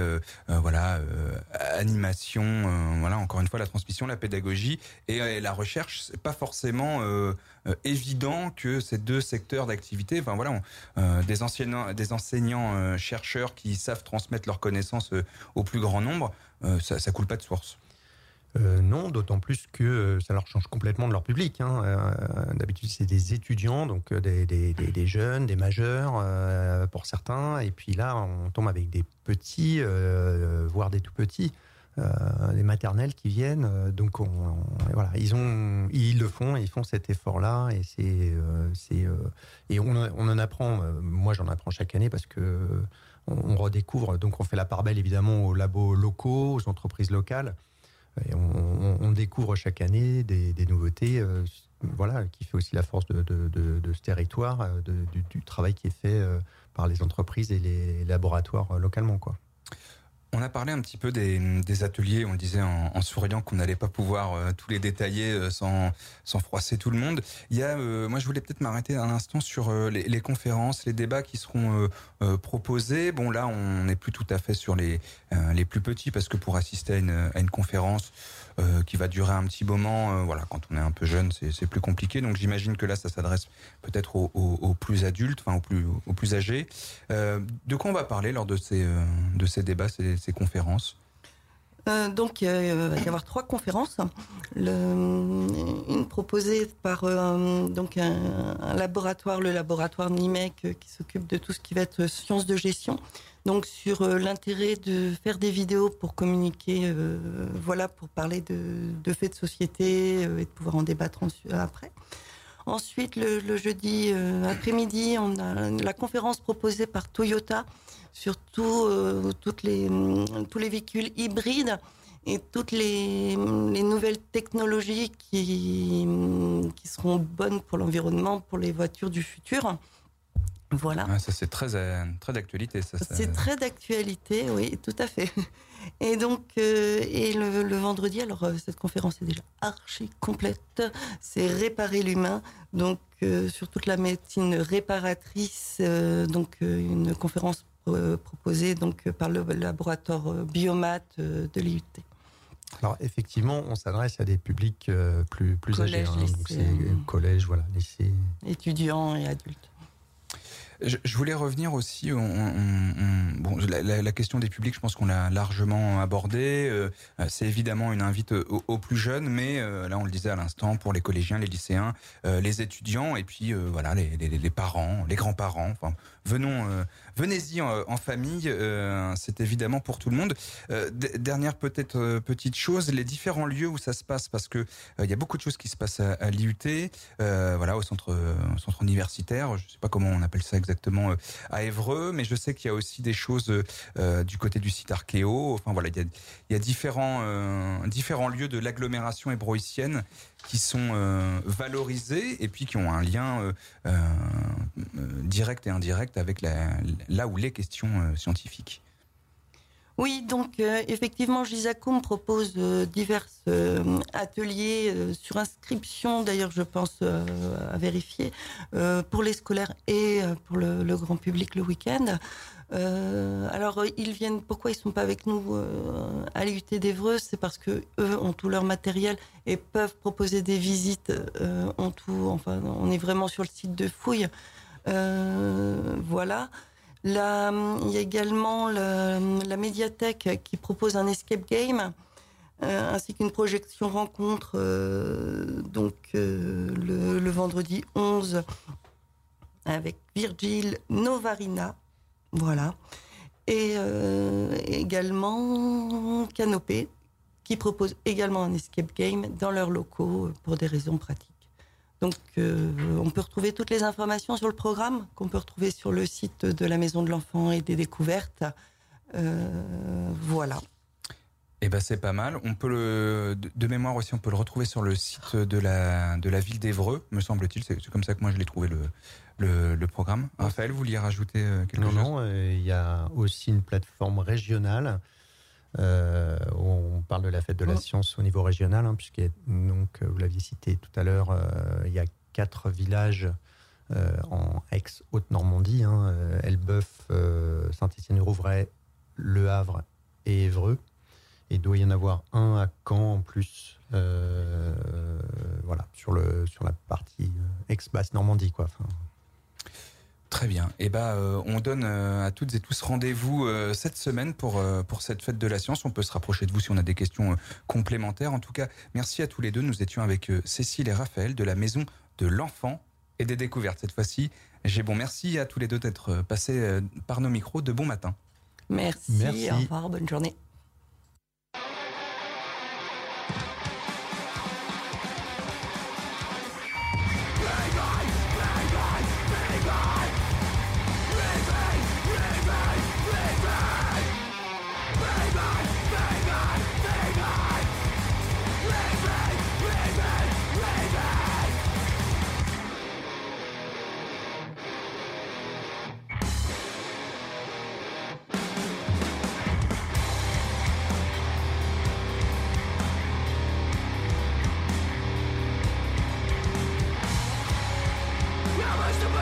animation, encore une fois la transmission, la pédagogie et la recherche. C'est pas forcément évident que ces deux secteurs d'activité, des enseignants chercheurs qui savent transmettre leurs connaissances au plus grand nombre, ça coule pas de source. Non, d'autant plus que ça leur change complètement de leur public. D'habitude, c'est des étudiants, donc des jeunes, des majeurs pour certains. Et puis là, on tombe avec des petits, voire des tout petits. les maternelles qui viennent. Donc voilà, ils le font, ils font cet effort-là, et on en apprend. Moi, j'en apprends chaque année parce que on redécouvre. Donc, on fait la part belle évidemment aux labos locaux, aux entreprises locales. Et on découvre chaque année des nouveautés. Voilà, qui fait aussi la force de ce territoire, du travail qui est fait par les entreprises et les laboratoires localement, quoi. On a parlé un petit peu des ateliers, on le disait en souriant qu'on n'allait pas pouvoir tous les détailler sans froisser tout le monde. Il y a, moi je voulais peut-être m'arrêter un instant sur les conférences, les débats qui seront proposés. Bon là on n'est plus tout à fait sur les plus petits parce que pour assister à une conférence qui va durer un petit moment, voilà, quand on est un peu jeune c'est plus compliqué. Donc j'imagine que là ça s'adresse peut-être aux plus adultes, enfin aux plus âgés. De quoi on va parler lors de ces débats, ces conférences? Donc il va y avoir 3 conférences. Une proposée par donc un laboratoire, le laboratoire NIMEC, qui s'occupe de tout ce qui va être sciences de gestion. Donc sur l'intérêt de faire des vidéos pour communiquer, voilà, pour parler de faits de société et de pouvoir en débattre après. Ensuite, le jeudi après-midi, on a la conférence proposée par Toyota sur tous les véhicules hybrides et toutes les nouvelles technologies qui seront bonnes pour l'environnement, pour les voitures du futur. Voilà. Ah, ça c'est très d'actualité. C'est très d'actualité, oui, tout à fait. Et donc, le vendredi, alors cette conférence est déjà archi complète. C'est réparer l'humain, donc sur toute la médecine réparatrice. Donc une conférence proposée donc par le laboratoire Biomat de l'IUT. Alors effectivement, on s'adresse à des publics plus collège, âgés, lycée, c'est collège, voilà, lycée, étudiants et adultes. Je voulais revenir aussi, bon, la question des publics, je pense qu'on l'a largement abordée. C'est évidemment une invite aux plus jeunes, mais là on le disait à l'instant, pour les collégiens, les lycéens, les étudiants, et puis voilà, les parents, les grands-parents. Enfin, venez-y en famille, c'est évidemment pour tout le monde. Dernière peut-être petite chose, les différents lieux où ça se passe, parce que il y a beaucoup de choses qui se passent à l'IUT, voilà, au centre universitaire. Je sais pas comment on appelle ça exactement à Évreux, mais je sais qu'il y a aussi des choses du côté du site Archéo. Enfin voilà, il y a différents lieux de l'agglomération ébroïcienne qui sont valorisés et puis qui ont un lien direct et indirect avec là où les questions scientifiques. Oui, donc effectivement, Gisacoum propose divers ateliers sur inscription, d'ailleurs je pense à vérifier, pour les scolaires et pour le grand public le week-end. Alors ils viennent, pourquoi ils sont pas avec nous à l'IUT d'Évreux? C'est parce que eux ont tout leur matériel et peuvent proposer des visites, enfin on est vraiment sur le site de fouille. Voilà. Là, il y a également la médiathèque qui propose un escape game ainsi qu'une projection rencontre le vendredi 11 avec Virgile Novarina. Voilà. Et également Canopée qui propose également un escape game dans leurs locaux pour des raisons pratiques. Donc, on peut retrouver toutes les informations sur le programme qu'on peut retrouver sur le site de la Maison de l'Enfant et des Découvertes. Voilà. Eh ben c'est pas mal. On peut de mémoire aussi, on peut le retrouver sur le site de la ville d'Évreux, me semble-t-il. C'est comme ça que moi je l'ai trouvé le programme. Raphaël, vous vouliez rajouter quelque chose? Non, il y a aussi une plateforme régionale. Où on parle de la fête de la science au niveau régional, puisque donc vous l'aviez cité tout à l'heure, il y a 4 villages en ex-Haute-Normandie, Elbeuf, Saint-Étienne-du-Rouvray, Le Havre et Évreux. Et il doit y en avoir un à Caen en plus, voilà, sur la partie ex-Basse-Normandie, quoi. Enfin, très bien. Et on donne à toutes et tous rendez-vous cette semaine pour cette fête de la science. On peut se rapprocher de vous si on a des questions complémentaires. En tout cas, merci à tous les deux. Nous étions avec Cécile et Raphaël de la Maison de l'Enfant et des Découvertes. Cette fois-ci, merci à tous les deux d'être passés par nos micros de bon matin. Merci. Au revoir, bonne journée.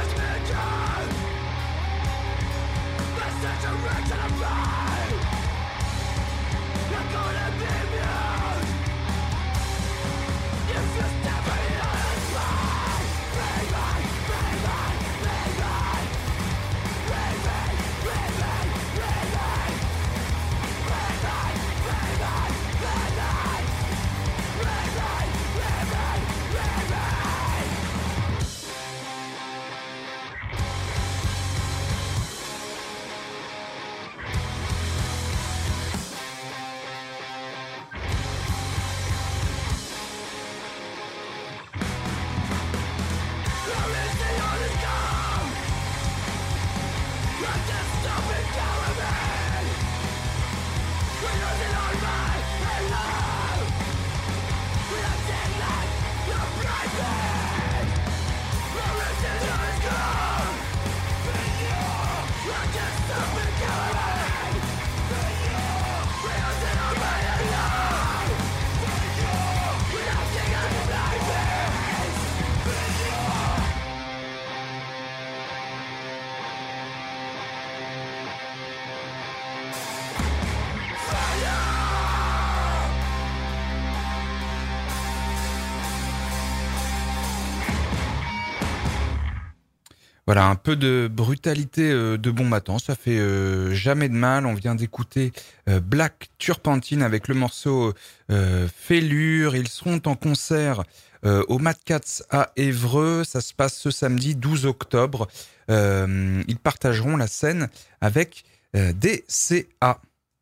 Voilà, un peu de brutalité de bon matin, ça fait jamais de mal. On vient d'écouter Black Turpentine avec le morceau Fêlure. Ils seront en concert au Mad Cats à Évreux. Ça se passe ce samedi 12 octobre. Ils partageront la scène avec DCA.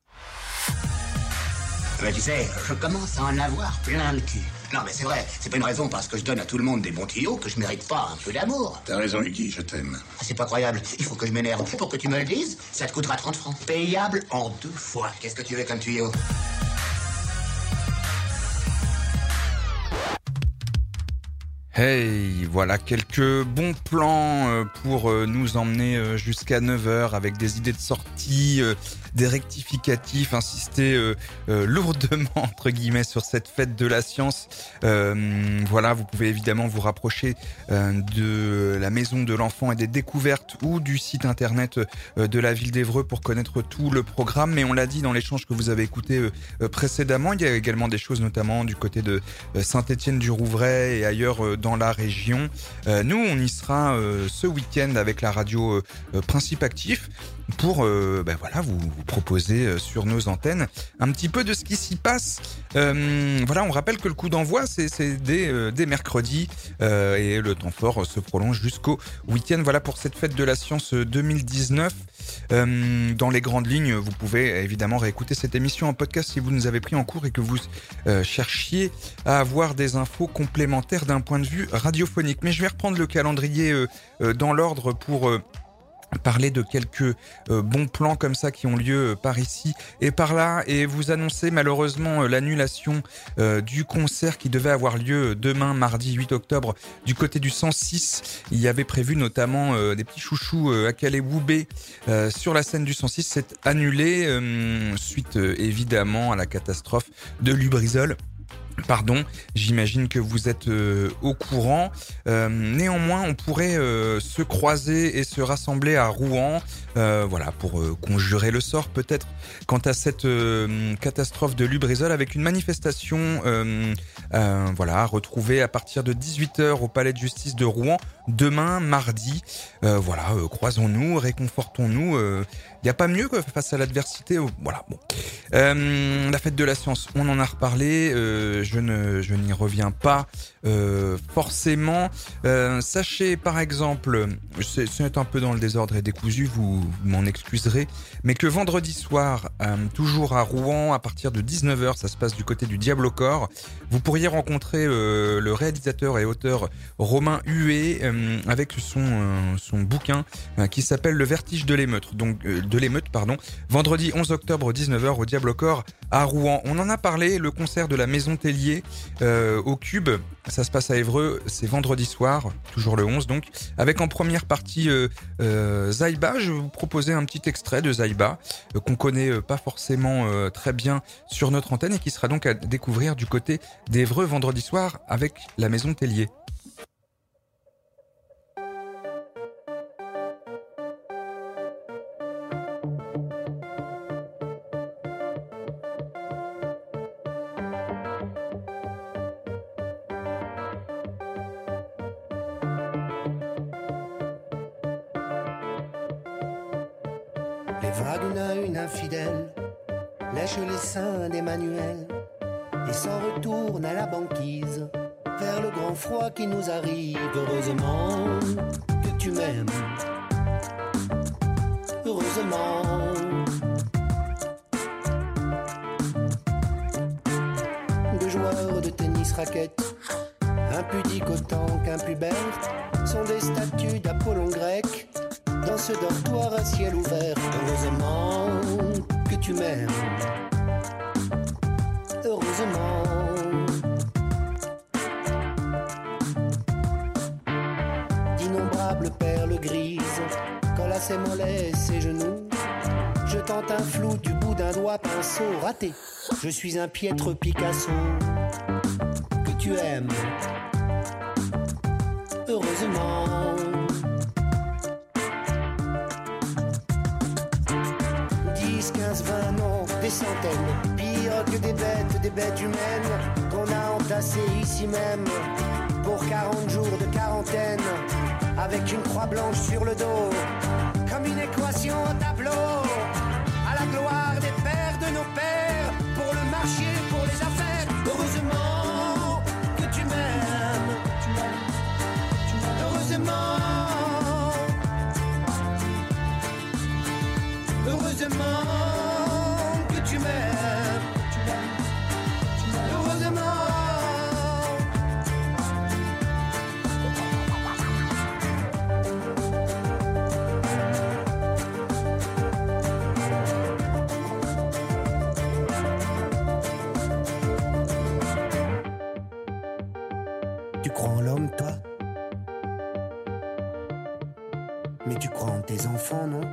Mais tu sais, je commence à en avoir plein le cul. Non mais c'est vrai, c'est pas une raison parce que je donne à tout le monde des bons tuyaux que je mérite pas un peu d'amour. T'as raison Iggy, je t'aime. Ah, c'est pas croyable, il faut que je m'énerve. Pour que tu me le dises, ça te coûtera 30 francs. Payable en 2 fois. Qu'est-ce que tu veux comme tuyau? Hey, voilà quelques bons plans pour nous emmener jusqu'à 9h avec des idées de sortie, des rectificatifs, insister lourdement entre guillemets sur cette fête de la science. Voilà, vous pouvez évidemment vous rapprocher de la maison de l'enfant et des découvertes ou du site internet de la ville d'Évreux pour connaître tout le programme. Mais on l'a dit dans l'échange que vous avez écouté précédemment, il y a également des choses notamment du côté de Saint-Étienne-du-Rouvray et ailleurs dans la région. Nous, on y sera ce week-end avec la radio Principe Actif pour voilà, vous proposer sur nos antennes un petit peu de ce qui s'y passe. Voilà, on rappelle que le coup d'envoi, c'est dès mercredi et le temps fort se prolonge jusqu'au week-end. Voilà pour cette fête de la science 2019. Dans les grandes lignes, vous pouvez évidemment réécouter cette émission en podcast si vous nous avez pris en cours et que vous cherchiez à avoir des infos complémentaires d'un point de vue radiophonique. Mais je vais reprendre le calendrier dans l'ordre pour parler de quelques bons plans comme ça qui ont lieu par ici et par là et vous annoncer malheureusement l'annulation du concert qui devait avoir lieu demain mardi 8 octobre du côté du 106. Il y avait prévu notamment des petits chouchous à Calais-Woubé sur la scène du 106. C'est annulé suite évidemment à la catastrophe de Lubrizol. Pardon, j'imagine que vous êtes au courant. Néanmoins, on pourrait se croiser et se rassembler à Rouen, voilà, pour conjurer le sort peut-être quant à cette catastrophe de Lubrizol avec une manifestation, voilà, retrouvée à partir de 18h au Palais de Justice de Rouen demain mardi. Voilà, croisons-nous, réconfortons-nous. Il n'y a pas mieux que face à l'adversité. Voilà, bon. La fête de la science, on en a reparlé. Je n'y reviens pas forcément. Sachez par exemple, c'est un peu dans le désordre et décousu, vous m'en excuserez, mais que vendredi soir, toujours à Rouen, à partir de 19h, ça se passe du côté du Diable au corps, vous pourriez rencontrer le réalisateur et auteur Romain Huet avec son bouquin qui s'appelle Le vertige de l'émeute. Donc de l'émeute, pardon. Vendredi 11 octobre 19h au Diable au corps à Rouen. On en a parlé, le concert de la Maison Tellier au Cube, ça se passe à Évreux, c'est vendredi soir, toujours le 11 donc, avec en première partie Zaïba. Je vais vous proposer un petit extrait de Zaïba qu'on connaît pas forcément très bien sur notre antenne et qui sera donc à découvrir du côté d'Évreux vendredi soir avec la Maison Tellier. Les vagues une à une infidèles lèchent les seins d'Emmanuel et s'en retournent à la banquise vers le grand froid qui nous arrive. Heureusement que tu m'aimes, heureusement. Deux joueurs de tennis raquettes, impudiques autant qu'impubères, sont des statues d'Apollon grec dans ce dortoir à ciel ouvert. Heureusement que tu m'aimes, heureusement. D'innombrables perles grises collent à ses mollets, ses genoux. Je tente un flou du bout d'un doigt pinceau raté. Je suis un piètre Picasso que tu aimes, heureusement. 10, 15, 20 noms, des centaines, pire que des bêtes humaines qu'on a entassées ici même pour 40 jours de quarantaine, avec une croix blanche sur le dos, comme une équation au tableau, à la gloire des pères de nos pères, pour le marché, pour les affaires. Heureusement que tu m'aimes, heureusement, heureusement que tu m'aimes, heureusement. Tu crois en l'homme, toi? Mais tu crois en tes enfants, non?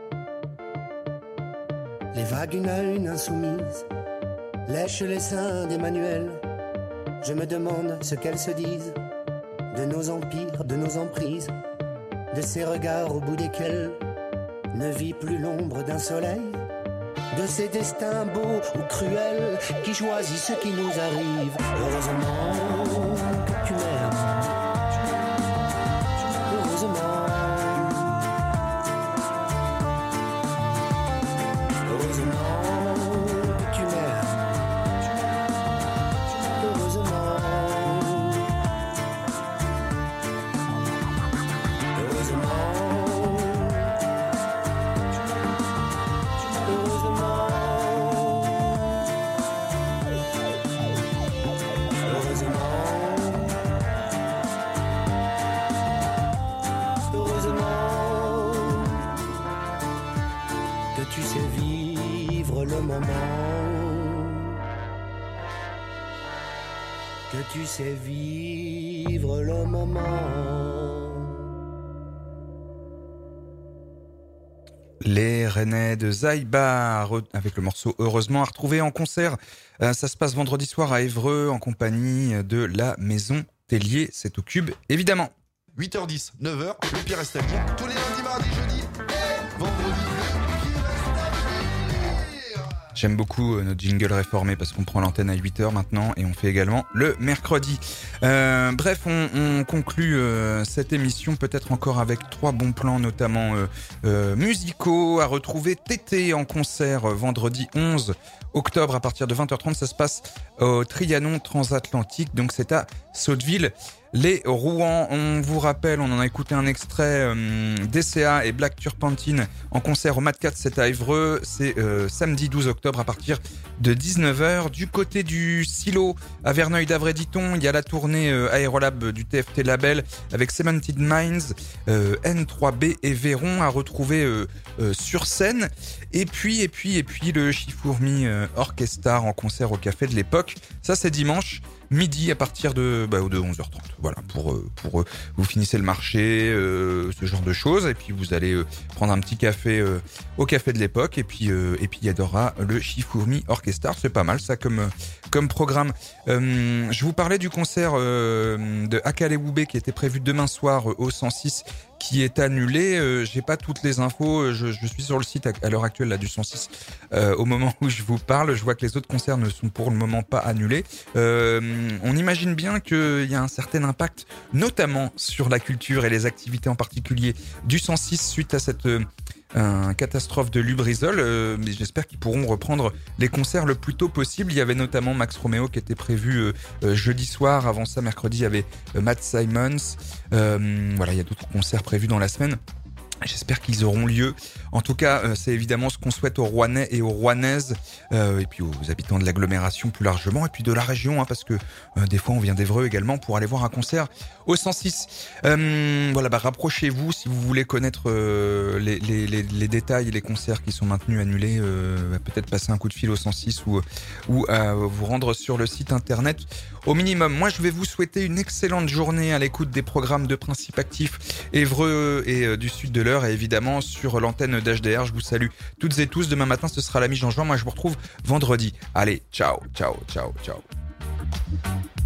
Les vagues une à une insoumises lèchent les seins d'Emmanuel. Je me demande ce qu'elles se disent de nos empires, de nos emprises, de ces regards au bout desquels ne vit plus l'ombre d'un soleil, de ces destins beaux ou cruels qui choisissent ce qui nous arrive. Heureusement que tu m'aimes, heureusement. Tu sais vivre le moment, que tu sais vivre le moment. Les Rennais de Zaïba avec le morceau Heureusement à retrouver en concert. Ça se passe vendredi soir à Évreux en compagnie de la Maison Tellier. C'est au Cube, évidemment. 8h10, 9h, le pire reste à venir. Tous les lundis, mardis, jeudis et vendredis. J'aime beaucoup notre jingle réformé parce qu'on prend l'antenne à 8h maintenant et on fait également le mercredi. Bref, on conclut cette émission peut-être encore avec 3 bons plans, notamment musicaux, à retrouver Tété en concert vendredi 11 octobre à partir de 20h30. Ça se passe au Trianon Transatlantique, donc c'est à Sotteville. Les Rouen, on vous rappelle, on en a écouté un extrait, DCA et Black Turpentine en concert au Mad Cat, c'est à Évreux, c'est samedi 12 octobre à partir de 19h. Du côté du Silo, à Verneuil-d'Avray-Diton, il y a la tournée Aérolab du TFT Label avec Cemented Minds, N3B et Véron à retrouver sur scène. Et puis le Chifourmi Orchestra en concert au Café de l'Époque, ça c'est dimanche midi à partir de 11h30. Voilà, pour vous finissez le marché, ce genre de choses, et puis vous allez prendre un petit café au Café de l'Époque, et puis il y aura le Chifourmi Orchestra. C'est pas mal ça comme programme. Je vous parlais du concert de Akale-Woubé qui était prévu demain soir au 106, qui est annulé. J'ai pas toutes les infos. Je suis sur le site à l'heure actuelle là du 106. Au moment où je vous parle, je vois que les autres concerts ne sont pour le moment pas annulés. On imagine bien qu'il y a un certain impact, notamment sur la culture et les activités en particulier du 106 suite à cette un catastrophe de Lubrizol, mais j'espère qu'ils pourront reprendre les concerts le plus tôt possible. Il y avait notamment Max Romeo qui était prévu jeudi soir. Avant ça, mercredi, il y avait Matt Simons. Voilà, il y a d'autres concerts prévus dans la semaine. J'espère qu'ils auront lieu. En tout cas, c'est évidemment ce qu'on souhaite aux Rouennais et aux Rouennaises, et puis aux habitants de l'agglomération plus largement, et puis de la région, parce que des fois on vient d'Évreux également pour aller voir un concert au 106. Voilà, rapprochez-vous si vous voulez connaître les détails et les concerts qui sont maintenus, annulés. Peut-être passer un coup de fil au 106 ou vous rendre sur le site internet. Au minimum, moi je vais vous souhaiter une excellente journée à l'écoute des programmes de Principe Actif Évreux et du sud de l'Eure, et évidemment sur l'antenne d'HDR. Je vous salue toutes et tous. Demain matin ce sera l'ami Jean-Jean. Moi je vous retrouve vendredi. Allez, ciao, ciao, ciao, ciao.